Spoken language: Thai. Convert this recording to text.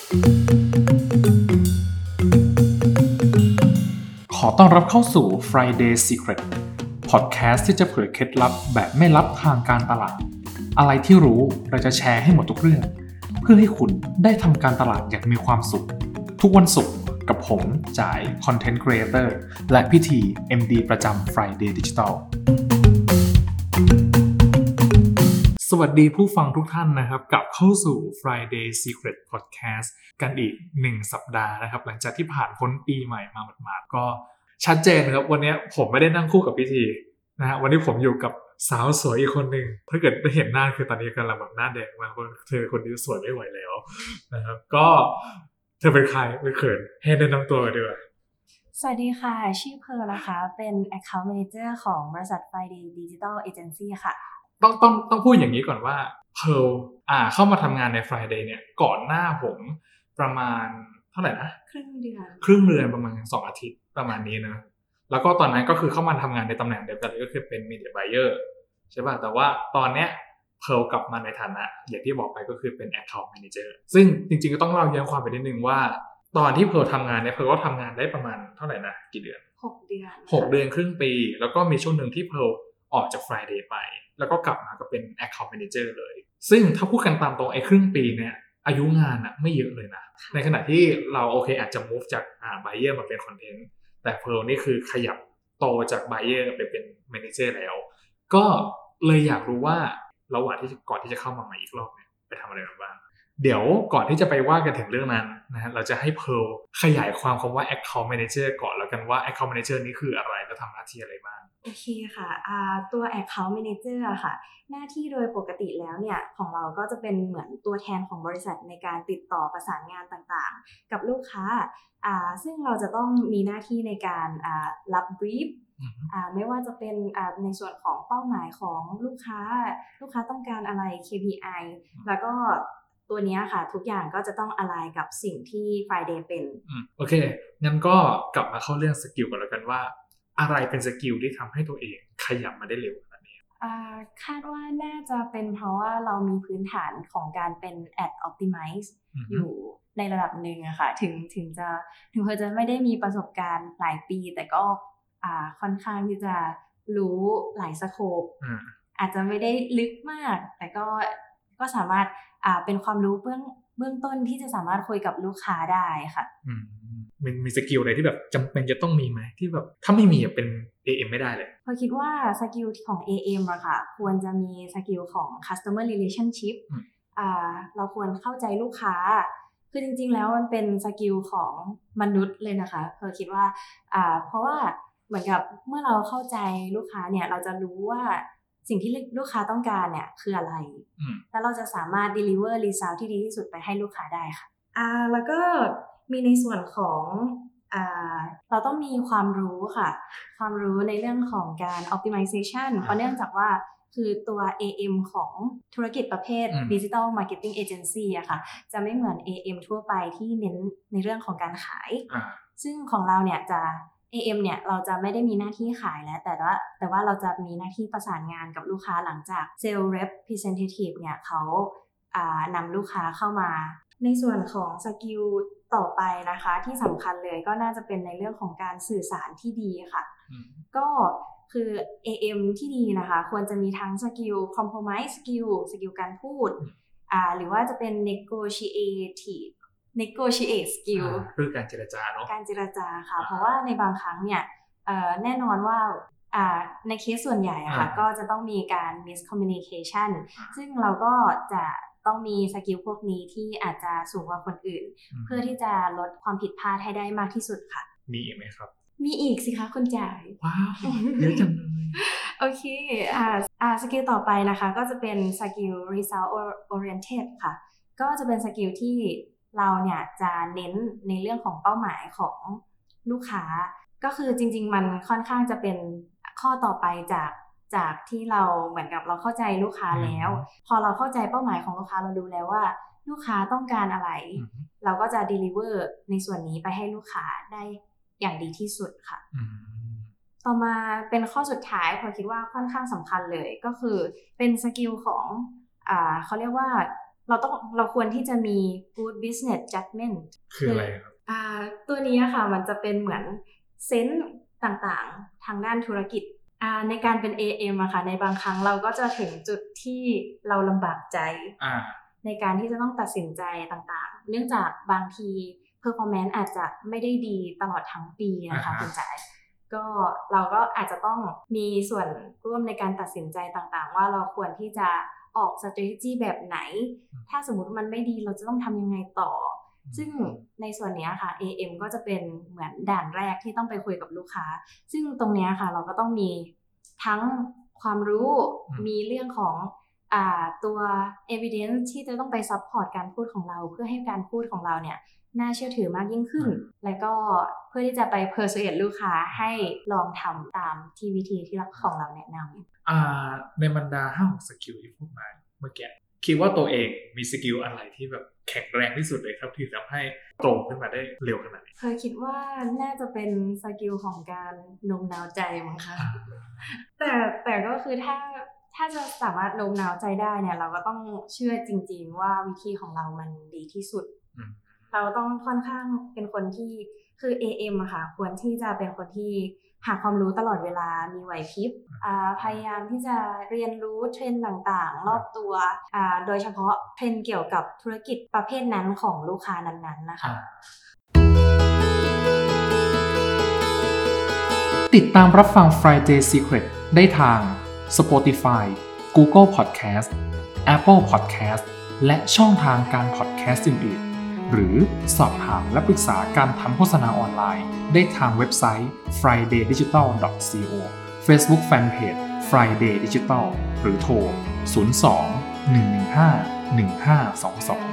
ขอต้อนรับเข้าสู่ Friday Secret Podcast ที่จะเผยเคล็ดลับแบบไม่ลับทางการตลาดอะไรที่รู้เราจะแชร์ให้หมดทุกเรื่องเพื่อให้คุณได้ทำการตลาดอย่างมีความสุขทุกวันศุกร์กับผมจ่าย Content Creator และพี่ที MD ประจำ Friday Digital สวัสดีผู้ฟังทุกท่านนะครับกลับเข้าสู่ Friday Secret Podcast กันอีก1สัปดาห์นะครับหลังจากที่ผ่านพ้นปีใหม่มาหมาดๆก็ชัดเจนครับวันนี้ผมไม่ได้นั่งคู่กับพี่ทีนะฮะวันนี้ผมอยู่กับสาวสวยอีกคนหนึ่งถ้าเกิดได้เห็นหน้าคือตอนนี้กำลังแบบหน้าแดงมากเพราะเธอคนนี้สวยไม่ไหวแล้วนะครับก็เธอเป็นใครไม่เขินให้แนะนำตัวกันดีกว่าสวัสดีค่ะชื่อเพร์ลนะคะเป็น Account Manager ของบริษัท Friday Digital Agency ค่ะต้องพูดอย่างนี้ก่อนว่าเพร์ลเข้ามาทำงานใน Friday เนี่ยก่อนหน้าผมประมาณเท่าไหร่นะครึ่งเดือนประมาณ2อาทิตย์ประมาณนี้นะแล้วก็ตอนนั้นก็คือเข้ามาทำงานในตำแหน่งเดียวกันก็คือเป็น Media Buyer ใช่ป่ะแต่ว่าตอนเนี้ยเพร์ลกลับมาในฐานะอย่างที่บอกไปก็คือเป็น Account Manager ซึ่งจริงๆก็ต้องเล่าย้อนความไปนิดนึงว่าตอนที่เพร์ลทำงานเนี่ยเพร์ลก็ทำงานได้ประมาณเท่าไหร่นะกี่เดือน 6 เดือน 6 เดือนครึ่งปีแล้วก็มีช่วงนึงที่เพร์ลออกจาก Friday ไปแล้วก็กลับมาก็เป็น Account Manager เลยซึ่งถ้าพูดกันตามตรงไอ้ครึ่งปีเนี่ยอายุงานไม่เยอะเลยนะในขณะที่เราโอเคอาจจะ move จากbuyer มาเป็น content แต่เพร์ลนี่คือขยับโตจาก buyer ไปเป็น manager แล้วก็เลยอยากรู้ว่าระหว่างที่ก่อนที่จะเข้ามาใหม่อีกรอบเนี่ยไปทำอะไรมาบ้างเดี๋ยวก่อนที่จะไปว่ากันถึงเรื่องนั้นนะฮะเราจะให้เพร์ลขยายความคำว่า account manager ก่อนแล้วกันว่า account manager นี่คืออะไรและทำหน้าที่อะไรบ้างโอเคค่ะตัว Account Manager อะค่ะหน้าที่โดยปกติแล้วเนี่ยของเราก็จะเป็นเหมือนตัวแทนของบริษัทในการติดต่อประสานงานต่างๆกับลูกค้าซึ่งเราจะต้องมีหน้าที่ในการรับบรีฟไม่ว่าจะเป็นในส่วนของเป้าหมายของลูกค้าต้องการอะไร KPI แล้วก็ตัวนี้ค่ะทุกอย่างก็จะต้องalignกับสิ่งที่ Friday เป็นโอเคงั้นก็กลับมาเข้าเรื่องสกิลกันแล้วกันว่าอะไรเป็นสกิลที่ทำให้ตัวเองขยับมาได้เร็วขนาดนี้คาดว่าน่าจะเป็นเพราะว่าเรามีพื้นฐานของการเป็น Ad Optimize อยู่ในระดับหนึ่งอะค่ะถึงเพื่อจะไม่ได้มีประสบการณ์หลายปีแต่ก็ค่อนข้างที่จะรู้หลายสโคปอาจจะไม่ได้ลึกมากแต่ก็สามารถเป็นความรู้เบื้องต้นที่จะสามารถคุยกับลูกค้าได้ค่ะมีสกิลอะไรที่แบบจำเป็นจะต้องมีไหมที่แบบถ้าไม่มีเป็น AM ไม่ได้เลยพอคิดว่าสกิลของ AM อะค่ะควรจะมีสกิลของ customer relationship เราควรเข้าใจลูกค้าคือจริงๆแล้วมันเป็นสกิลของมนุษย์เลยนะคะคิดว่าเพราะว่าเหมือนกับเมื่อเราเข้าใจลูกค้าเนี่ยเราจะรู้ว่าสิ่งที่ลูกค้าต้องการเนี่ยคืออะไรแล้วเราจะสามารถ deliver result ที่ดีที่สุดไปให้ลูกค้าได้ค่ะแล้วก็มีในส่วนของเราต้องมีความรู้ค่ะความรู้ในเรื่องของการ optimization เพราะเนื่องจากว่าคือตัว AM ของธุรกิจประเภท Digital Marketing Agency อะค่ะจะไม่เหมือน AM ทั่วไปที่เน้นในเรื่องของการขายซึ่งของเราเนี่ยจะ AM เนี่ยเราจะไม่ได้มีหน้าที่ขายแล้วแต่ว่าเราจะมีหน้าที่ประสานงานกับลูกค้าหลังจาก Sales Representative เนี่ยเขานำลูกค้าเข้ามาในส่วนของสกิลต่อไปนะคะที่สำคัญเลยก็น่าจะเป็นในเรื่องของการสื่อสารที่ดีค่ะก็คือ AM ที่ดีนะคะควรจะมีทั้งสกิล compromise skill สกิลการพูดหรือว่าจะเป็น negotiate skill คือการเจรจาเนาะการเจรจาค่ะเพราะว่าในบางครั้งเนี่ยแน่นอนว่าในเคสส่วนใหญ่อะค่ะก็จะต้องมีการ miscommunication ซึ่งเราก็จะต้องมีสกิลพวกนี้ที่อาจจะสูงกว่าคนอื่นเพื่อที่จะลดความผิดพลาดให้ได้มากที่สุดค่ะมีอีกไหมครับมีอีกสิคะคุณจ่ายว้าวเยอะจังเลยโอเคสกิลต่อไปนะคะก็จะเป็นสกิล result oriented ค่ะก็จะเป็นสกิลที่เราเนี่ยจะเน้นในเรื่องของเป้าหมายของลูกค้าก็คือจริงๆมันค่อนข้างจะเป็นข้อต่อไปจากที่เราเหมือนกับเราเข้าใจลูกค้าแล้วพอเราเข้าใจเป้าหมายของลูกค้าเราดูแล้วว่าลูกค้าต้องการอะไรเราก็จะ deliver ในส่วนนี้ไปให้ลูกค้าได้อย่างดีที่สุดค่ะต่อมาเป็นข้อสุดท้ายผมคิดว่าค่อนข้างสำคัญเลยก็คือเป็นสกิลของเขาเรียกว่าเราควรที่จะมี good business judgment คืออะไรครับตัวนี้ค่ะมันจะเป็นเหมือนเซนส์ต่างๆทางด้านธุรกิจในการเป็น AM อะค่ะในบางครั้งเราก็จะถึงจุดที่เราลำบากใจในการที่จะต้องตัดสินใจต่างๆเนื่องจากบางที performance อาจจะไม่ได้ดีตลอดทั้งปีนะคะคุณจ๋าก็เราก็อาจจะต้องมีส่วนร่วมในการตัดสินใจต่างๆว่าเราควรที่จะออก strategy แบบไหนถ้าสมมุติมันไม่ดีเราจะต้องทำยังไงต่อซึ่งในส่วนนี้ค่ะ AM ก็จะเป็นเหมือนด่านแรกที่ต้องไปคุยกับลูกค้าซึ่งตรงนี้ค่ะเราก็ต้องมีทั้งความรู้มีเรื่องของตัว evidence ที่จะต้องไป support การพูดของเราเพื่อให้การพูดของเราเนี่ยน่าเชื่อถือมากยิ่งขึ้นและก็เพื่อที่จะไป persuade ลูกค้าให้ลองทำตาม TVT ที่ของเราแนะนำในบรรดา5สกิลที่พูดมาเมื่อกี้คิดว่าตัวเองมีสกิลอะไรที่แบบแข็งแรงที่สุดเลยครับที่ทำให้ตรงขึ้นมาได้เร็วขนาดนี้คิดว่าน่าจะเป็นสกิลของการโน้มน้าวใจมั้งคะแต่ก็คือถ้าจะสามารถโน้มน้าวใจได้เนี่ยเราก็ต้องเชื่อจริงๆว่าวิธีของเรามันดีที่สุดเราต้องค่อนข้างเป็นคนที่คือ AM อะค่ะควรที่จะเป็นคนที่หาความรู้ตลอดเวลามีไหวพริบพยายามที่จะเรียนรู้เทรนด์ต่างๆรอบตัวโดยเฉพาะเทรนด์เกี่ยวกับธุรกิจประเภทนั้นของลูกค้านั้นๆนะคะติดตามรับฟัง Friday Secret ได้ทาง Spotify, Google Podcast, Apple Podcast และช่องทางการ podcast อื่นๆหรือสอบถามและปรึกษาการทำโฆษณาออนไลน์ได้ทางเว็บไซต์ fridaydigital.co Facebook Fanpage Friday Digital หรือโทร 02 115 1522